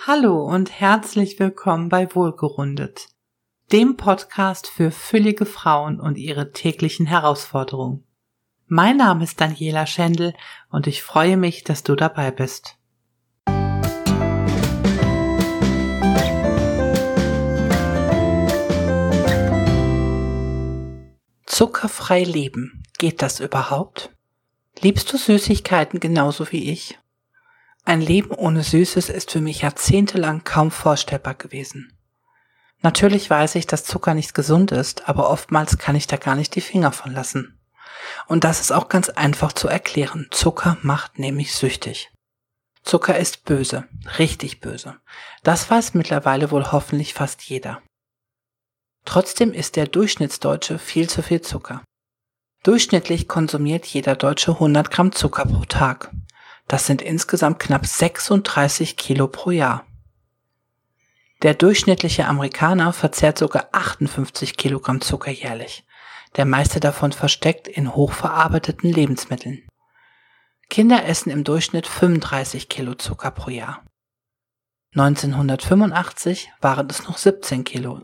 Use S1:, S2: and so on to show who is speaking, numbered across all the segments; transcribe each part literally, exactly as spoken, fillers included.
S1: Hallo und herzlich willkommen bei Wohlgerundet, dem Podcast für füllige Frauen und ihre täglichen Herausforderungen. Mein Name ist Daniela Schendl und ich freue mich, dass du dabei bist. Zuckerfrei leben. Geht das überhaupt? Liebst du Süßigkeiten genauso wie ich? Ein Leben ohne Süßes ist für mich jahrzehntelang kaum vorstellbar gewesen. Natürlich weiß ich, dass Zucker nicht gesund ist, aber oftmals kann ich da gar nicht die Finger von lassen. Und das ist auch ganz einfach zu erklären. Zucker macht nämlich süchtig. Zucker ist böse, richtig böse. Das weiß mittlerweile wohl hoffentlich fast jeder. Trotzdem isst der Durchschnittsdeutsche viel zu viel Zucker. Durchschnittlich konsumiert jeder Deutsche hundert Gramm Zucker pro Tag. Das sind insgesamt knapp sechsunddreißig Kilo pro Jahr. Der durchschnittliche Amerikaner verzehrt sogar achtundfünfzig Kilogramm Zucker jährlich. Der meiste davon versteckt in hochverarbeiteten Lebensmitteln. Kinder essen im Durchschnitt fünfunddreißig Kilo Zucker pro Jahr. neunzehnhundertfünfundachtzig waren es noch siebzehn Kilo.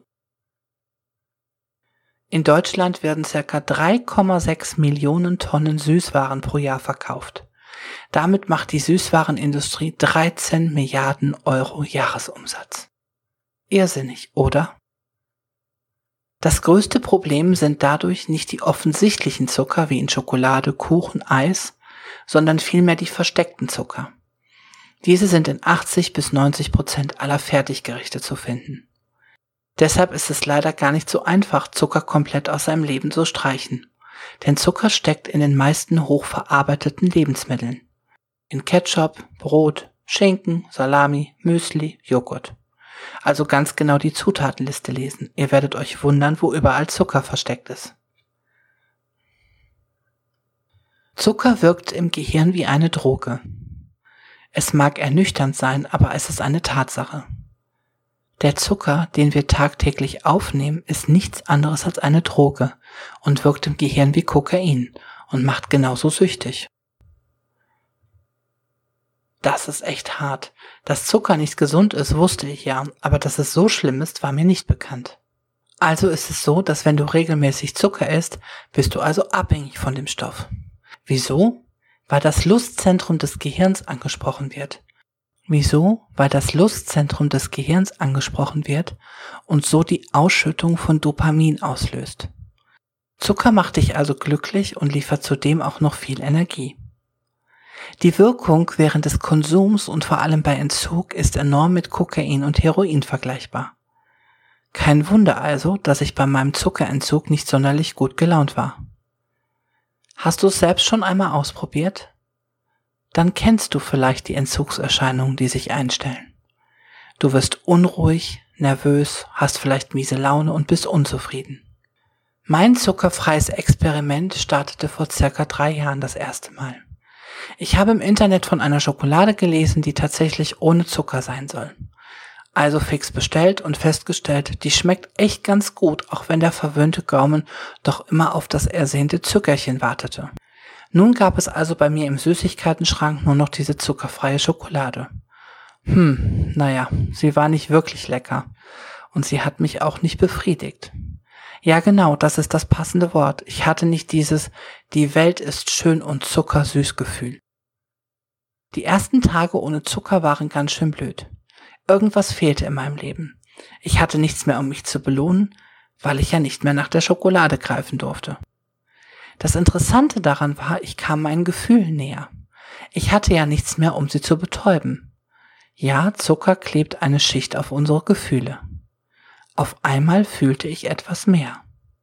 S1: In Deutschland werden ca. drei Komma sechs Millionen Tonnen Süßwaren pro Jahr verkauft. Damit macht die Süßwarenindustrie dreizehn Milliarden Euro Jahresumsatz. Irrsinnig, oder? Das größte Problem sind dadurch nicht die offensichtlichen Zucker wie in Schokolade, Kuchen, Eis, sondern vielmehr die versteckten Zucker. Diese sind in achtzig bis neunzig Prozent aller Fertiggerichte zu finden. Deshalb ist es leider gar nicht so einfach, Zucker komplett aus seinem Leben zu streichen. Denn Zucker steckt in den meisten hochverarbeiteten Lebensmitteln. In Ketchup, Brot, Schinken, Salami, Müsli, Joghurt. Also ganz genau die Zutatenliste lesen. Ihr werdet euch wundern, wo überall Zucker versteckt ist. Zucker wirkt im Gehirn wie eine Droge. Es mag ernüchternd sein, aber es ist eine Tatsache. Der Zucker, den wir tagtäglich aufnehmen, ist nichts anderes als eine Droge und wirkt im Gehirn wie Kokain und macht genauso süchtig. Das ist echt hart. Dass Zucker nicht gesund ist, wusste ich ja, aber dass es so schlimm ist, war mir nicht bekannt. Also ist es so, dass wenn du regelmäßig Zucker isst, bist du also abhängig von dem Stoff. Wieso? Weil das Lustzentrum des Gehirns angesprochen wird. Wieso? Weil das Lustzentrum des Gehirns angesprochen wird und so die Ausschüttung von Dopamin auslöst. Zucker macht dich also glücklich und liefert zudem auch noch viel Energie. Die Wirkung während des Konsums und vor allem bei Entzug ist enorm mit Kokain und Heroin vergleichbar. Kein Wunder also, dass ich bei meinem Zuckerentzug nicht sonderlich gut gelaunt war. Hast du es selbst schon einmal ausprobiert? Dann kennst du vielleicht die Entzugserscheinungen, die sich einstellen. Du wirst unruhig, nervös, hast vielleicht miese Laune und bist unzufrieden. Mein zuckerfreies Experiment startete vor circa drei Jahren das erste Mal. Ich habe im Internet von einer Schokolade gelesen, die tatsächlich ohne Zucker sein soll. Also fix bestellt und festgestellt, die schmeckt echt ganz gut, auch wenn der verwöhnte Gaumen doch immer auf das ersehnte Zuckerchen wartete. Nun gab es also bei mir im Süßigkeitenschrank nur noch diese zuckerfreie Schokolade. Hm, naja, sie war nicht wirklich lecker und sie hat mich auch nicht befriedigt. Ja genau, das ist das passende Wort. Ich hatte nicht dieses "die Welt ist schön und zuckersüß" Gefühl. Die ersten Tage ohne Zucker waren ganz schön blöd. Irgendwas fehlte in meinem Leben. Ich hatte nichts mehr, um mich zu belohnen, weil ich ja nicht mehr nach der Schokolade greifen durfte. Das Interessante daran war, ich kam meinen Gefühlen näher. Ich hatte ja nichts mehr, um sie zu betäuben. Ja, Zucker klebt eine Schicht auf unsere Gefühle. Auf einmal fühlte ich etwas mehr.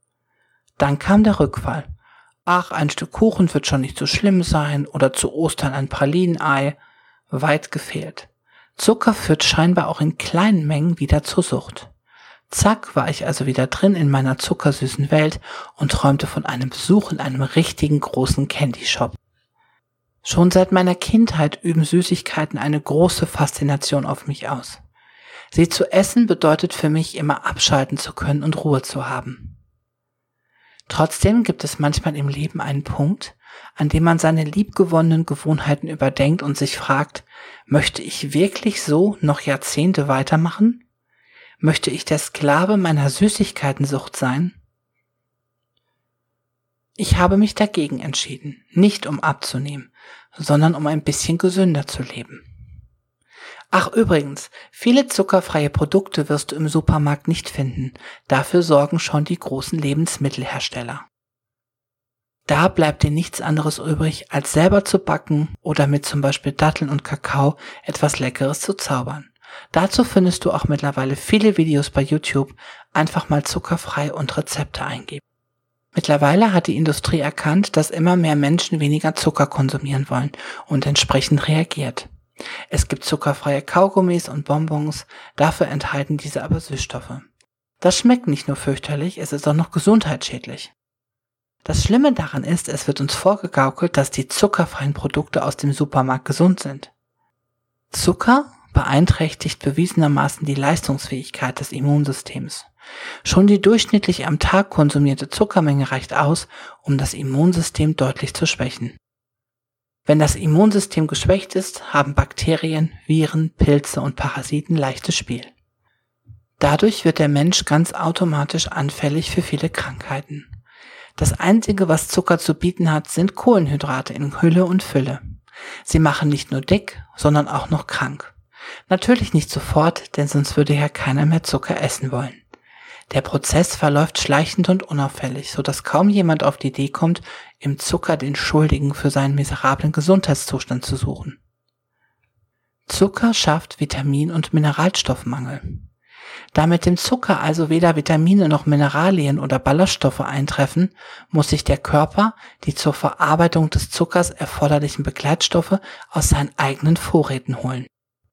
S1: Dann kam der Rückfall. Ach, ein Stück Kuchen wird schon nicht so schlimm sein oder zu Ostern ein Pralinenei. Weit gefehlt. Zucker führt scheinbar auch in kleinen Mengen wieder zur Sucht. Zack, war ich also wieder drin in meiner zuckersüßen Welt und träumte von einem Besuch in einem richtigen großen Candy Shop. Schon seit meiner Kindheit üben Süßigkeiten eine große Faszination auf mich aus. Sie zu essen bedeutet für mich immer abschalten zu können und Ruhe zu haben. Trotzdem gibt es manchmal im Leben einen Punkt, an dem man seine liebgewonnenen Gewohnheiten überdenkt und sich fragt, möchte ich wirklich so noch Jahrzehnte weitermachen? Möchte ich der Sklave meiner Süßigkeitensucht sein? Ich habe mich dagegen entschieden, nicht um abzunehmen, sondern um ein bisschen gesünder zu leben. Ach übrigens, viele zuckerfreie Produkte wirst du im Supermarkt nicht finden, dafür sorgen schon die großen Lebensmittelhersteller. Da bleibt dir nichts anderes übrig, als selber zu backen oder mit zum Beispiel Datteln und Kakao etwas Leckeres zu zaubern. Dazu findest du auch mittlerweile viele Videos bei YouTube, einfach mal zuckerfrei und Rezepte eingeben. Mittlerweile hat die Industrie erkannt, dass immer mehr Menschen weniger Zucker konsumieren wollen und entsprechend reagiert. Es gibt zuckerfreie Kaugummis und Bonbons, dafür enthalten diese aber Süßstoffe. Das schmeckt nicht nur fürchterlich, es ist auch noch gesundheitsschädlich. Das Schlimme daran ist, es wird uns vorgegaukelt, dass die zuckerfreien Produkte aus dem Supermarkt gesund sind. Zucker beeinträchtigt bewiesenermaßen die Leistungsfähigkeit des Immunsystems. Schon die durchschnittlich am Tag konsumierte Zuckermenge reicht aus, um das Immunsystem deutlich zu schwächen. Wenn das Immunsystem geschwächt ist, haben Bakterien, Viren, Pilze und Parasiten leichtes Spiel. Dadurch wird der Mensch ganz automatisch anfällig für viele Krankheiten. Das Einzige, was Zucker zu bieten hat, sind Kohlenhydrate in Hülle und Fülle. Sie machen nicht nur dick, sondern auch noch krank. Natürlich nicht sofort, denn sonst würde ja keiner mehr Zucker essen wollen. Der Prozess verläuft schleichend und unauffällig, sodass kaum jemand auf die Idee kommt, im Zucker den Schuldigen für seinen miserablen Gesundheitszustand zu suchen. Zucker schafft Vitamin- und Mineralstoffmangel. Da mit dem Zucker also weder Vitamine noch Mineralien oder Ballaststoffe eintreffen, muss sich der Körper die zur Verarbeitung des Zuckers erforderlichen Begleitstoffe aus seinen eigenen Vorräten holen.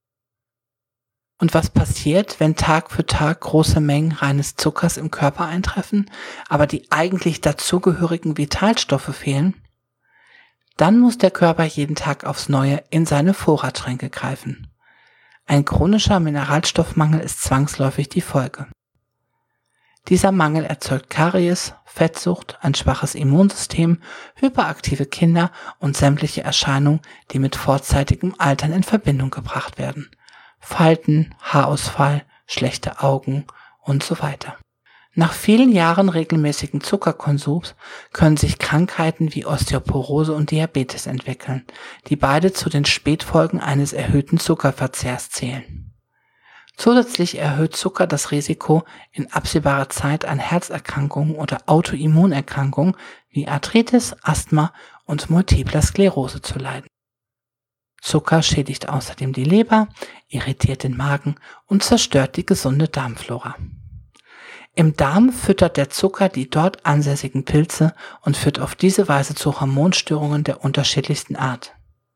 S1: Und was passiert, wenn Tag für Tag große Mengen reines Zuckers im Körper eintreffen, aber die eigentlich dazugehörigen Vitalstoffe fehlen? Dann muss der Körper jeden Tag aufs Neue in seine Vorratsschränke greifen. Ein chronischer Mineralstoffmangel ist zwangsläufig die Folge. Dieser Mangel erzeugt Karies, Fettsucht, ein schwaches Immunsystem, hyperaktive Kinder und sämtliche Erscheinungen, die mit vorzeitigem Altern in Verbindung gebracht werden. Falten, Haarausfall, schlechte Augen und so weiter. Nach vielen Jahren regelmäßigen Zuckerkonsums können sich Krankheiten wie Osteoporose und Diabetes entwickeln, die beide zu den Spätfolgen eines erhöhten Zuckerverzehrs zählen. Zusätzlich erhöht Zucker das Risiko, in absehbarer Zeit an Herzerkrankungen oder Autoimmunerkrankungen wie Arthritis, Asthma und Multipler Sklerose zu leiden. Zucker schädigt außerdem die Leber, irritiert den Magen und zerstört die gesunde Darmflora. Im Darm füttert der Zucker die dort ansässigen Pilze und führt auf diese Weise zu Hormonstörungen der unterschiedlichsten Art.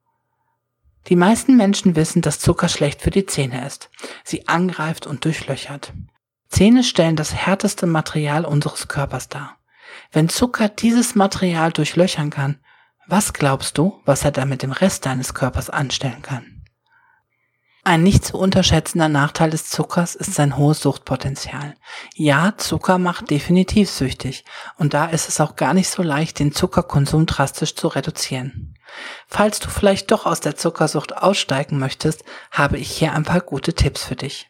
S1: Die meisten Menschen wissen, dass Zucker schlecht für die Zähne ist, sie angreift und durchlöchert. Zähne stellen das härteste Material unseres Körpers dar. Wenn Zucker dieses Material durchlöchern kann, was glaubst du, was er dann mit dem Rest deines Körpers anstellen kann? Ein nicht zu unterschätzender Nachteil des Zuckers ist sein hohes Suchtpotenzial. Ja, Zucker macht definitiv süchtig und da ist es auch gar nicht so leicht, den Zuckerkonsum drastisch zu reduzieren. Falls du vielleicht doch aus der Zuckersucht aussteigen möchtest, habe ich hier ein paar gute Tipps für dich.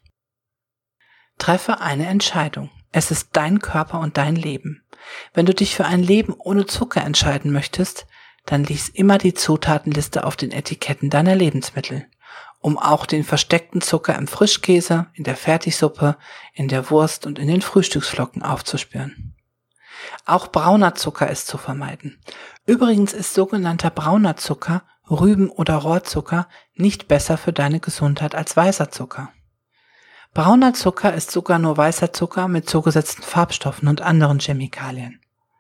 S1: Treffe eine Entscheidung. Es ist dein Körper und dein Leben. Wenn du dich für ein Leben ohne Zucker entscheiden möchtest, dann lies immer die Zutatenliste auf den Etiketten deiner Lebensmittel, um auch den versteckten Zucker im Frischkäse, in der Fertigsuppe, in der Wurst und in den Frühstücksflocken aufzuspüren. Auch brauner Zucker ist zu vermeiden. Übrigens ist sogenannter brauner Zucker, Rüben- oder Rohrzucker, nicht besser für deine Gesundheit als weißer Zucker. Brauner Zucker ist sogar nur weißer Zucker mit zugesetzten Farbstoffen und anderen Chemikalien.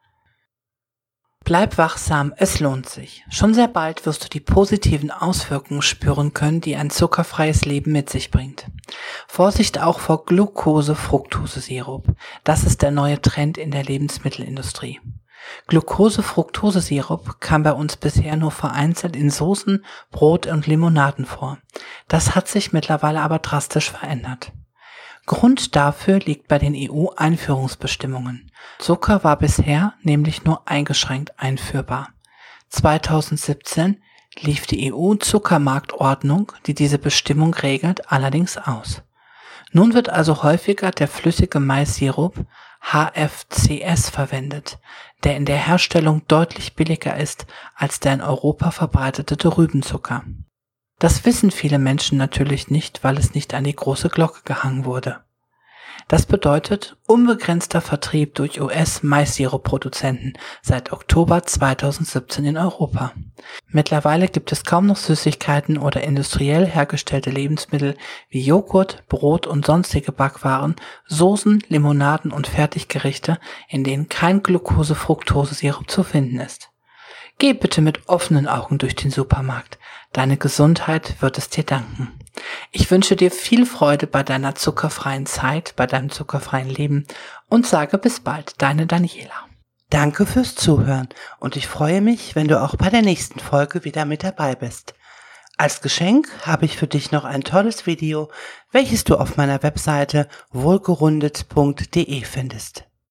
S1: Bleib wachsam, es lohnt sich. Schon sehr bald wirst du die positiven Auswirkungen spüren können, die ein zuckerfreies Leben mit sich bringt. Vorsicht auch vor Glucose-Fructose-Sirup. Das ist der neue Trend in der Lebensmittelindustrie. Glucose-Fructose-Sirup kam bei uns bisher nur vereinzelt in Soßen, Brot und Limonaden vor. Das hat sich mittlerweile aber drastisch verändert. Grund dafür liegt bei den E U-Einführungsbestimmungen. Zucker war bisher nämlich nur eingeschränkt einführbar. zweitausendsiebzehn lief die E U-Zuckermarktordnung, die diese Bestimmung regelt, allerdings aus. Nun wird also häufiger der flüssige Maissirup H F C S verwendet, der in der Herstellung deutlich billiger ist als der in Europa verbreitete Rübenzucker. Das wissen viele Menschen natürlich nicht, weil es nicht an die große Glocke gehangen wurde. Das bedeutet unbegrenzter Vertrieb durch U S-Maissirup-Produzenten seit Oktober zweitausendsiebzehn in Europa. Mittlerweile gibt es kaum noch Süßigkeiten oder industriell hergestellte Lebensmittel wie Joghurt, Brot und sonstige Backwaren, Soßen, Limonaden und Fertiggerichte, in denen kein Glucose-Fructose-Sirup zu finden ist. Geh bitte mit offenen Augen durch den Supermarkt. Deine Gesundheit wird es dir danken. Ich wünsche dir viel Freude bei deiner zuckerfreien Zeit, bei deinem zuckerfreien Leben und sage bis bald, deine Daniela.
S2: Danke fürs Zuhören und ich freue mich, wenn du auch bei der nächsten Folge wieder mit dabei bist. Als Geschenk habe ich für dich noch ein tolles Video, welches du auf meiner Webseite wohlgerundet punkt de findest.